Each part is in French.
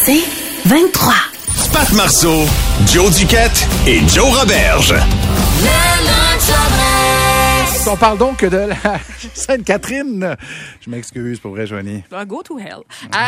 C'est 23. Pat Marceau, Joe Duquette et Joe Roberge. On parle donc de la Sainte-Catherine. Je m'excuse pour vrai, Joanie. Go to hell.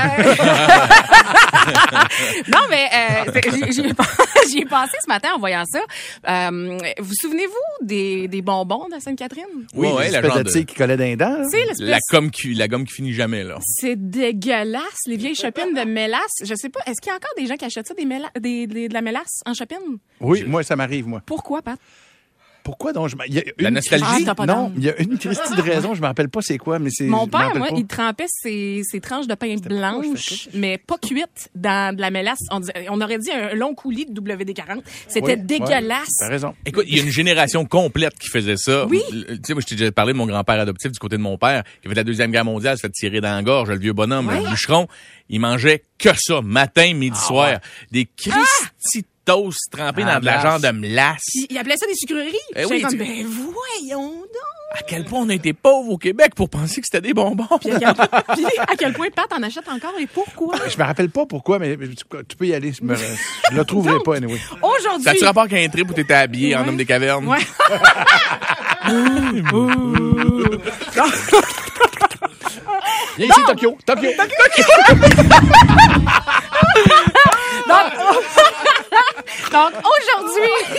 Non, mais j'y ai pensé ce matin en voyant ça. Vous souvenez-vous des bonbons de la Sainte-Catherine? Oui, la l'espèce genre de tige qui collait dans les dents. Là. C'est l'espèce... La gomme qui finit jamais, là. C'est dégueulasse, les vieilles chopines de mélasse. Je sais pas, est-ce qu'il y a encore des gens qui achètent ça, de la mélasse en chopine? Oui, moi, ça m'arrive, moi. Pourquoi, Pat? Pourquoi donc? Il y a La une nostalgie? t'as pas Non, d'âme. il y a une Christie de raison, je me rappelle pas c'est quoi, mais c'est... Mon je m'en père, rappelle moi, pas. il trempait ses tranches de pain C'était blanche, mais pas cuites, dans de la mélasse. On aurait dit un long coulis de WD-40. C'était Oui, dégueulasse. T'as raison. Écoute, il y a une génération complète qui faisait ça. Oui. Tu sais, moi, je t'ai déjà parlé de mon grand-père adoptif du côté de mon père, qui avait la Deuxième Guerre mondiale, se fait tirer dans la gorge, le vieux bonhomme, Ouais. le bûcheron. Il mangeait que ça, matin, midi, soir. ouais. Des Christy toasts trempés dans de la glace. genre de melasse. Puis, il appelait ça des sucreries. Eh J'étais oui, comme, tu- ben voyons donc. À quel point on a été pauvres au Québec pour penser que c'était des bonbons. Puis à quel point Pat en achète encore et pourquoi? Je me rappelle pas pourquoi, mais tu peux y aller. Je le trouverai pas, anyway. Aujourd'hui. Ça a-tu rapport qu'un trip où t'étais habillé en homme des cavernes? Ouais. Viens ici, Tokyo. Donc, aujourd'hui,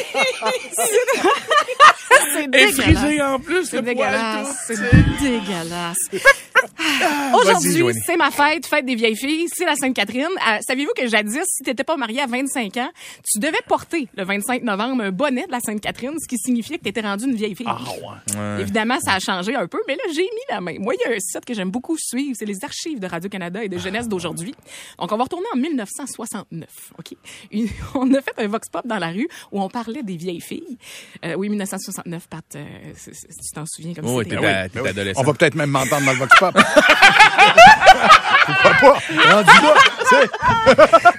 c'est Et dégueulasse. frisé en plus, C'est le poil, dégueulasse. tout. C'est dégueulasse. Aujourd'hui, Joanie. c'est ma fête des vieilles filles, c'est la Sainte-Catherine. Saviez-vous que jadis, si t'étais pas marié à 25 ans, tu devais porter le 25 novembre un bonnet de la Sainte-Catherine, ce qui signifiait que t'étais rendue une vieille fille. Ouais. Évidemment, ça a changé un peu, mais là, j'ai mis la main. Moi, il y a un site que j'aime beaucoup suivre, c'est les archives de Radio-Canada et de Jeunesse d'aujourd'hui. Donc, on va retourner en 1969, OK? On a fait un vox pop dans la rue où on parlait des vieilles filles. Oui, 1969, Pat, tu t'en souviens comme Oui, c'était. t'es adolescent. On va peut-être même m'entendre dans le Vox Pop. Pourquoi pas? Rendu là, tu sais.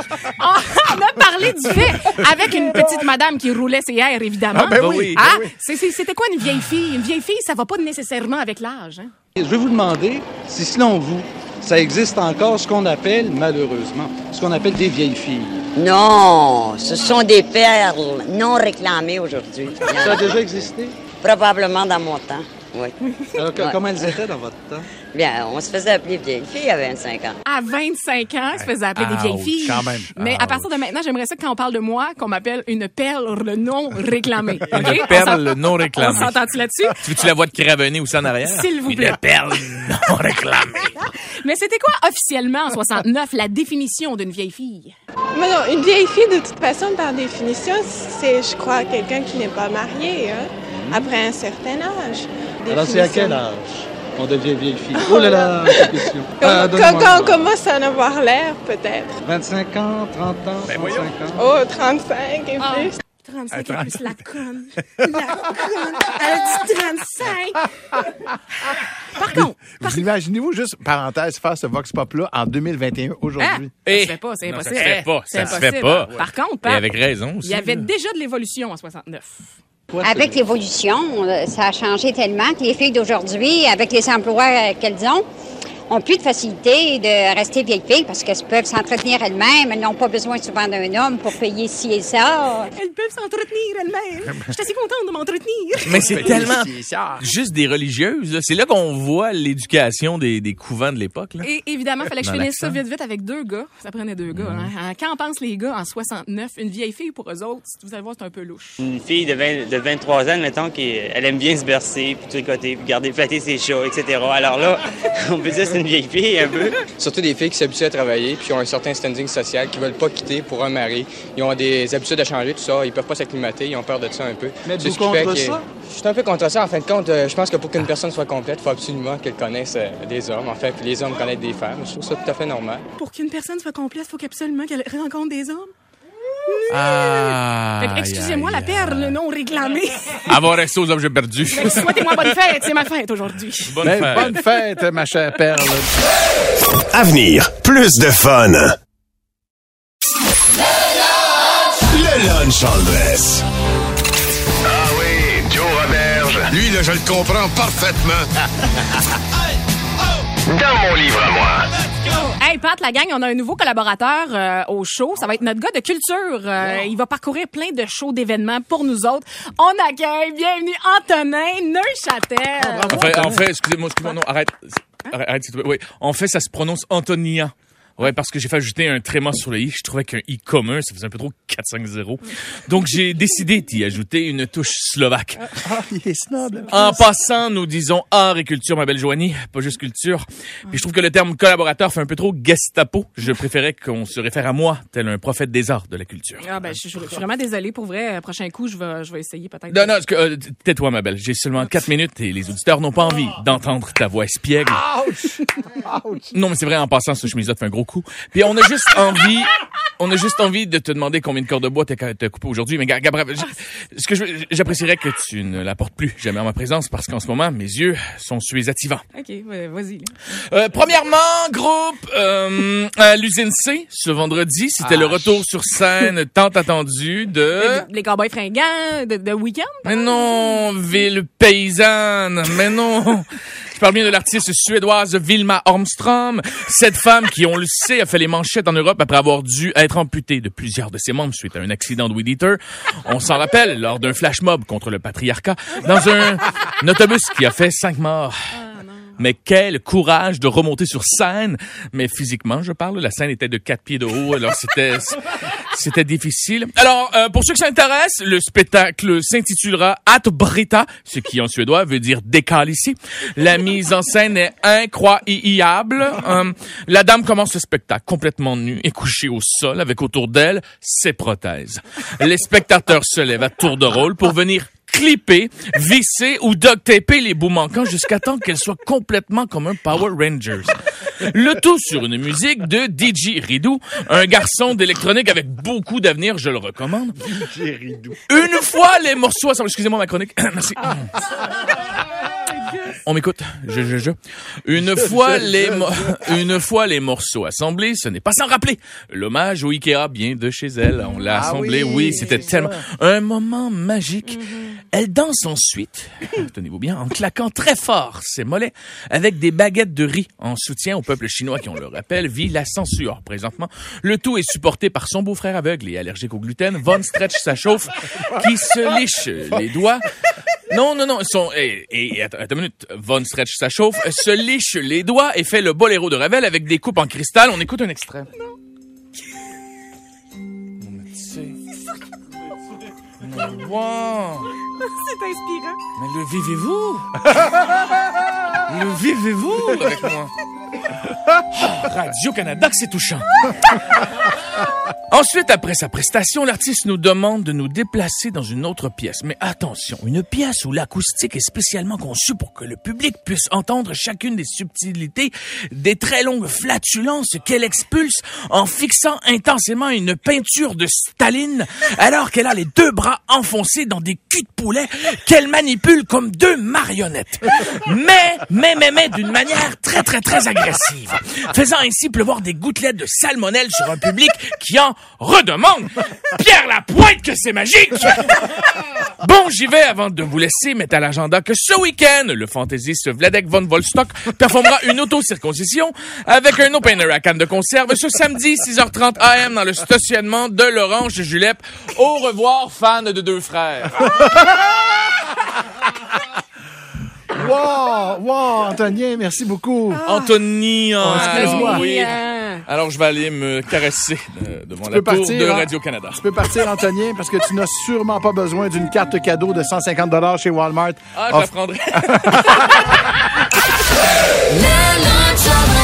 On a parlé du fait avec une petite madame qui roulait ses airs, évidemment. Ah, ben oui. Ah, ben oui. c'était quoi une vieille fille? Une vieille fille, ça va pas nécessairement avec l'âge, hein? Je vais vous demander si, selon vous, ça existe encore ce qu'on appelle, malheureusement, ce qu'on appelle des vieilles filles. Non, ce sont des perles non réclamées aujourd'hui. Ça a déjà existé? Probablement dans mon temps, oui. Alors, Ouais. comment elles étaient dans votre temps? Bien, on se faisait appeler vieille fille à 25 ans. À 25 ans, elle se faisait appeler des vieilles Ouch, filles. quand même. Mais à partir de maintenant, j'aimerais ça que quand on parle de moi, qu'on m'appelle une perle non réclamée. OK? Une perle non On réclamée. s'entend-tu là-dessus? Tu veux-tu la voix de Cravenay aussi en arrière? S'il vous plaît. Une perle non réclamée. Mais c'était quoi officiellement en 69 la définition d'une vieille fille? Mais non, une vieille fille, de toute façon, par définition, c'est, je crois, quelqu'un qui n'est pas marié, hein, après un certain âge. Alors, c'est à quel âge qu'on devient vieille fille? Oh là là, quelle question. Quand on commence à en avoir l'air, peut-être. 25 ans, 30 ans, 35 ans? Oh, 35 et Ah. plus. 35 et plus, la conne. La conne. Elle a dit 35. Par contre, Vous imaginez-vous juste, parenthèse, faire ce Vox Pop-là en 2021, aujourd'hui? ça Eh, se fait pas, c'est non, impossible. ça se fait pas, C'est ça se fait impossible. pas. Par contre, Et Pat, avec raison aussi. il y avait là. déjà de l'évolution en 69. Avec l'évolution, ça a changé tellement que les filles d'aujourd'hui, avec les emplois qu'elles ont plus de facilité de rester vieilles filles parce qu'elles peuvent s'entretenir elles-mêmes. Elles n'ont pas besoin souvent d'un homme pour payer ci et ça. Elles peuvent s'entretenir elles-mêmes. Je suis assez contente de m'entretenir. Mais c'est tellement C'est ça. juste des religieuses. Là. C'est là qu'on voit l'éducation des couvents de l'époque. Là. Et évidemment, il fallait que je Dans finisse ça l'accent. vite avec deux gars. Ça prenait deux gars. Hein. Quand on pense les gars en 69, une vieille fille pour eux autres, vous allez voir, c'est un peu louche. Une fille de 23 ans, mettons, elle aime bien se bercer, puis tricoter, puis garder flatter ses chats, etc. Alors là, on peut dire que c'est une vieille fille, un peu. Surtout des filles qui s'habituent à travailler puis qui ont un certain standing social, qui veulent pas quitter pour un mari. Ils ont des habitudes à changer, tout ça. Ils peuvent pas s'acclimater, ils ont peur de ça un peu. Mais C'est vous ce qui fait contre que- ça? Je suis un peu contre ça. En fin de compte, je pense que pour qu'une personne soit complète, il faut absolument qu'elle connaisse des hommes. En fait, puis les hommes connaissent des femmes. Je trouve ça tout à fait normal. Pour qu'une personne soit complète, il faut absolument qu'elle rencontre des hommes. Ah. Fait que, excusez-moi, la perle non réclamée. Avoir resté aux objets perdus. Fait que souhaitez-moi bonne fête, c'est ma fête aujourd'hui. Bonne Ben, fête. bonne fête, ma chère Perle. Avenir, plus de fun. Le lunch en dress. Ah oui, Joe Roberge. Lui, là, je le comprends parfaitement. Dans mon livre à moi. Hey, Hey Pat, la gang, on a un nouveau collaborateur au show. Ça va être notre gars de culture. Il va parcourir plein de shows, d'événements pour nous autres. On accueille, bienvenue, Antonin Neuchâtel. En fait, excusez-moi, non, arrête, s'il te plaît. Oui, en fait, ça se prononce Antonia. Ouais, parce que j'ai fait ajouter un tréma sur le i. Je trouvais qu'un i commun, ça faisait un peu trop 4-5-0. Donc, j'ai décidé d'y ajouter une touche slovaque. Il est snob. En passant, nous disons art et culture, ma belle Joanie, pas juste culture. Puis je trouve que le terme collaborateur fait un peu trop Gestapo. Je préférais qu'on se réfère à moi, tel un prophète des arts de la culture. Ah ben, je suis vraiment désolée. Pour vrai, prochain coup, je vais essayer peut-être. Non, tais-toi, ma belle. J'ai seulement 4 minutes et les auditeurs n'ont pas envie d'entendre ta voix espiègle. Ouch! Ouch! Non, mais c'est vrai, en passant, ce chemise-là fait un gros coup. Puis on a juste envie de te demander combien de cordes de bois t'as coupé aujourd'hui. Mais Gabriel, j'apprécierais que tu ne l'apportes plus jamais en ma présence parce qu'en ce moment, mes yeux sont suézativants. OK, vas-y. Premièrement, groupe, à l'usine C, ce vendredi, c'était le retour sur scène tant attendu de... Les cowboys fringants de week-end? Mais non, ville paysanne, mais non... Je parle bien de l'artiste suédoise Vilma Holmström. Cette femme qui, on le sait, a fait les manchettes en Europe après avoir dû être amputée de plusieurs de ses membres suite à un accident de weed eater. On s'en rappelle lors d'un flash mob contre le patriarcat dans un autobus qui a fait 5 morts. Mais quel courage de remonter sur scène. Mais physiquement, je parle, la scène était de 4 pieds de haut, alors c'était difficile. Alors, pour ceux qui s'intéressent, le spectacle s'intitulera At Brita, ce qui en suédois veut dire décale ici. La mise en scène est incroyable. La dame commence le spectacle complètement nue et couchée au sol avec autour d'elle ses prothèses. Les spectateurs se lèvent à tour de rôle pour venir clipper, visser ou duct-taper les bouts manquants jusqu'à temps qu'elle soit complètement comme un Power Rangers. Le tout sur une musique de DJ Ridou, un garçon d'électronique avec beaucoup d'avenir, je le recommande. DJ Ridou. Une fois les morceaux assemblés... Excusez-moi ma chronique. Merci. On m'écoute. Une fois les morceaux assemblés, ce n'est pas sans rappeler l'hommage au Ikea bien de chez elle. On l'a assemblé. Oui, c'était tellement un moment magique. Elle danse ensuite, tenez-vous bien, en claquant très fort ses mollets avec des baguettes de riz en soutien au peuple chinois qui, on le rappelle, vit la censure présentement. Le tout est supporté par son beau-frère aveugle et allergique au gluten, Von Stretch sa chauffe, qui se liche les doigts. Non, attends une minute. Von Stretch sa chauffe, se liche les doigts et fait le boléro de Ravel avec des coupes en cristal. On écoute un extrait. Wow. C'est inspirant. Mais le vivez-vous avec moi? Radio-Canada, que c'est touchant. Ensuite, après sa prestation, l'artiste nous demande de nous déplacer dans une autre pièce. Mais attention, une pièce où l'acoustique est spécialement conçue pour que le public puisse entendre chacune des subtilités des très longues flatulences qu'elle expulse en fixant intensément une peinture de Staline alors qu'elle a les 2 bras enfoncés dans des culs de poulet qu'elle manipule comme 2 marionnettes. Mais d'une manière très, très, très agressive, faisant ainsi pleuvoir des gouttelettes de salmonelle sur un public qui en redemande. Pierre Lapointe, que c'est magique! Bon, j'y vais avant de vous laisser mettre à l'agenda que ce week-end, le fantaisiste Vladek von Volstock performera une auto-circoncision avec un opener à canne de conserve ce samedi 6h30 AM dans le stationnement de l'Orange Julep. Au revoir, fans de 2 frères. Wow, Antonien, merci beaucoup. Anthony, excuse-moi. Oui. Alors, je vais aller me caresser devant la tour de Radio-Canada. Tu peux partir, Antonien, parce que tu n'as sûrement pas besoin d'une carte cadeau de 150$ chez Walmart. Ah, je la prendrai.